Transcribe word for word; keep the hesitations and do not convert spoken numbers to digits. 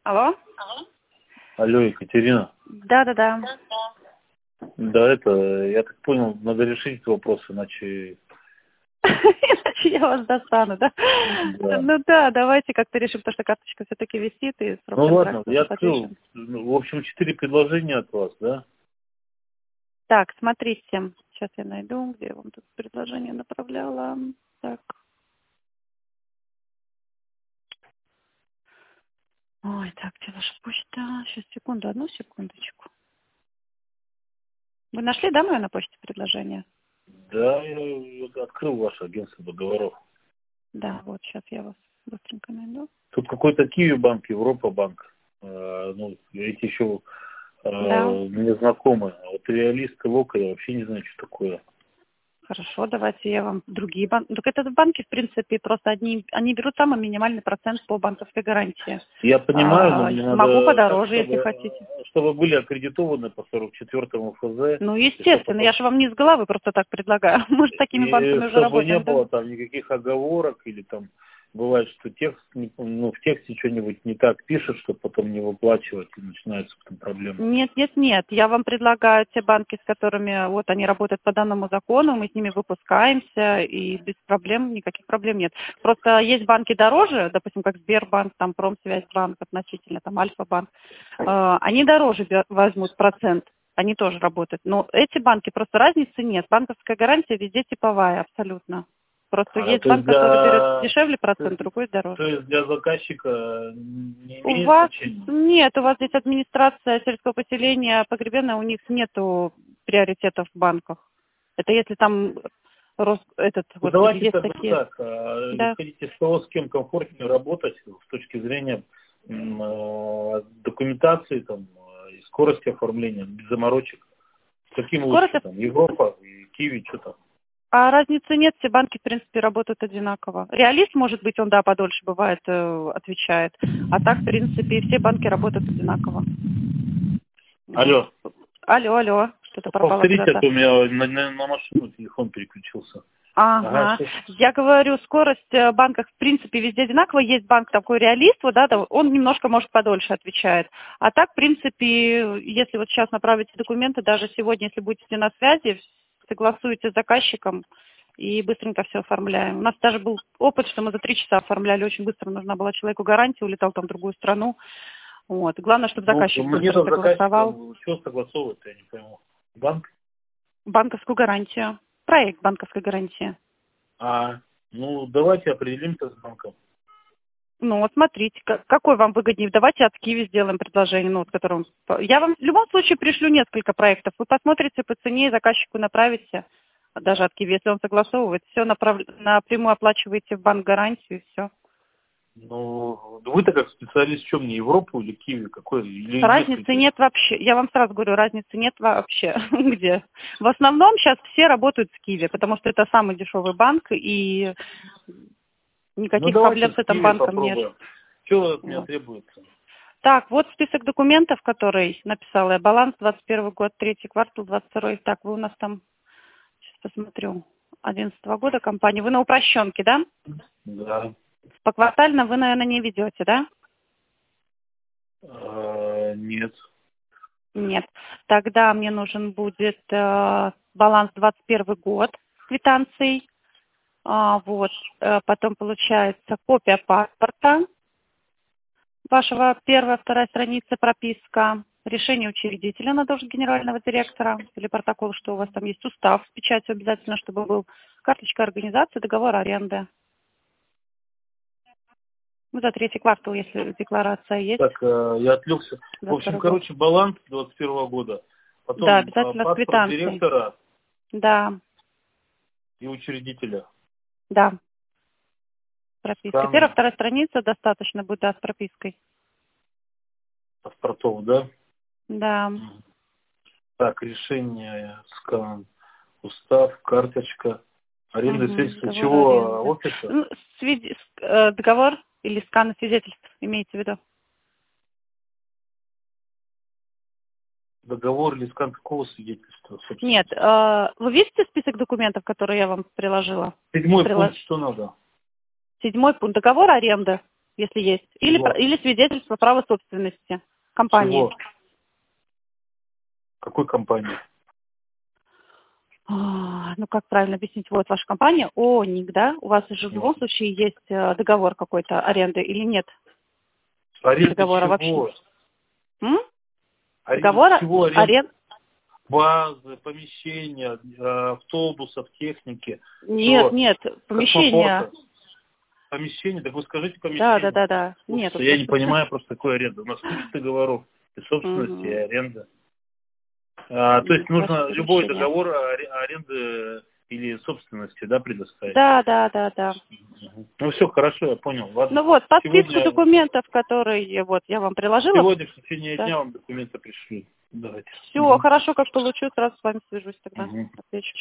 Алло? Алло, Екатерина. Да-да-да. Да, это, я так понял, надо решить этот вопрос, иначе... Иначе я вас достану, да? Да. Ну да, давайте как-то решим, потому что карточка все-таки висит, и срок Ну ладно, контракта я открыл, подвешен. ну, в общем, четыре предложения от вас, да? Так, смотрите, сейчас я найду, где я вам тут предложение направляла. Так. Ой, так, где ваша почта? Сейчас, секунду, одну секундочку. Вы нашли, да, мое на почте предложение? Да, я вот открыл ваше агентство договоров. Да, вот, сейчас я вас быстренько найду. Тут какой-то Киви банк, Европа банк. Э, ну, эти еще э, Да. мне знакомы. А вот Реалист и Лока я вообще не знаю, что такое. Хорошо, давайте я вам другие банки. Так это банки, в принципе, просто одни, они берут самый минимальный процент по банковской гарантии. Я понимаю, но А, мне могу надо, так, подороже, если чтобы, хотите. чтобы были аккредитованы по сорок четвёртому эф зэ. Ну, И чтобы естественно, потом я же вам не с головы просто так предлагаю. Мы же с такими И банками уже чтобы не работаем, да? было там никаких оговорок, или там бывает, что текст, не- ну, в тексте что-нибудь не так пишет, что потом не выплачивать, и начинаются потом проблемы. Нет, нет, нет. Я вам предлагаю те банки, с которыми вот они работают по данному закону, мы с ними выпускаемся, и без проблем, никаких проблем нет. Просто есть банки дороже, допустим, как Сбербанк, там Промсвязьбанк относительно, там Альфа-банк. Э, они дороже бе- возьмут процент, они тоже работают. Но эти банки, просто разницы нет. Банковская гарантия везде типовая, абсолютно. Просто А, есть то есть банк, который берет для, дешевле то процент, есть, другой дороже. то есть для заказчика не У имеет вас значения? нет, у вас здесь администрация сельского поселения погребенная, у них нету приоритетов в банках. Это если там рос, этот, Ну, господи, давайте есть тогда такие. так, а, Да. исходите из того, с кем комфортнее работать с точки зрения м, э, документации там, э, и скорости оформления, без заморочек. Каким Скорость, лучше, там, Европа и Киви, что там? а разницы нет, все банки, в принципе, работают одинаково. Реалист, может быть, он, да, подольше бывает, э, отвечает. А так, в принципе, все банки работают одинаково. Вот. Алло. Алло, алло, что-то пропало Повторите, а куда-то. то у меня на, на- на машину телефон переключился. Ага, Ага. что? Я говорю, скорость э, в банках, в принципе, везде одинаковая. Есть банк такой реалист, вот, да, да, он немножко, может, подольше отвечает. А так, в принципе, если вот сейчас направите документы, даже сегодня, если будете на связи, согласуете с заказчиком и быстренько все оформляем. У нас даже был опыт, что мы за три часа оформляли, очень быстро нужна была человеку гарантия, улетал там в другую страну. Вот. Главное, чтобы Ну, заказчик мне быстро там согласовал заказчиком что согласовывать-то, я не пойму. Банк? банковскую гарантию, проект банковской гарантии. А, ну, давайте определимся с банком. Ну, вот смотрите, как- какой вам выгоднее. Давайте от Киви сделаем предложение, ну, вот, которое вам- Я вам в любом случае пришлю несколько проектов. Вы посмотрите по цене и заказчику направите, даже от Киви, если он согласовывает. Все направ... напрямую оплачиваете в банк гарантию, и все. Ну, вы-то как специалист, что мне, Европу или Киви? Какой? Или Разницы несколько? нет вообще. Я вам сразу говорю, разницы нет вообще. Где? В основном сейчас все работают с Киви, потому что это самый дешевый банк, и Ну, никаких давайте проблем с с этим Киви банком нет. попробуем. Что от меня Вот. требуется? Так, вот список документов, который написала я. Баланс двадцать первый год, третий квартал, двадцать второй. Так, вы у нас там, сейчас посмотрю, одиннадцатого года компания. Вы на упрощенке, да? Да. Поквартально вы, наверное, не ведете, да? А, нет. Нет. Тогда мне нужен будет э, баланс двадцать первый год с квитанцией. А, вот. Э, потом получается копия паспорта вашего, первая, вторая страница, прописка, решение учредителя на должность генерального директора или протокол, что у вас там есть устав с печатью обязательно, чтобы был, карточка организации, договор аренды. Ну, за третий квартал, если декларация есть, Так, э, я отвлекся. В за общем, второй год. короче, баланс двадцать первого года. Да, Потом э, обязательно с паспорт квитанцией. директора Да, и учредителя. да, прописка. Первая, Скан вторая страница достаточно будет, да, с пропиской. паспортов, да? Да. Мгм. Так, решение, скан, устав, карточка, аренда Угу, средства договор чего? аренды. Офиса? Ну, свиде- с- э, договор или скан свидетельств, имеете в виду? Договор или скан какого свидетельства, собственно? Нет, э, вы видите список документов, которые я вам приложила? Седьмой Прила- пункт, что надо? Седьмой пункт, договор аренды. если есть. Или, Чего? или свидетельство права собственности компании. Чего? Какой компании? А, ну, как правильно объяснить? Вот ваша компания, ОНИК, да? У вас же в любом случае есть э, договор какой-то аренды или нет? Аренда Договора чего? вообще. М? Аренда Договора чего? Аренда арен... базы, помещения, э, автобусов, техники. Нет, Что? нет, помещение. Космопорта. Помещение? Так вы скажите Да, да, помещение. да, да. Нет, Я не просто... понимаю просто такой аренды. У нас куча договоров и собственности, и Мгм. аренда. А, то есть Нет, ваше нужно любой помещение. договор аре- аренды или собственности, да, предоставить. Да, да, да, да. Мгм. Ну все, хорошо, я понял. Ладно. Ну вот, подписку Сегодня, документов, которые вот я вам приложила. сегодня в течение Да. дня вам документы пришлю. Давайте. Все, Мгм. хорошо, как получу, сразу с вами свяжусь тогда. Мгм. Отвечу.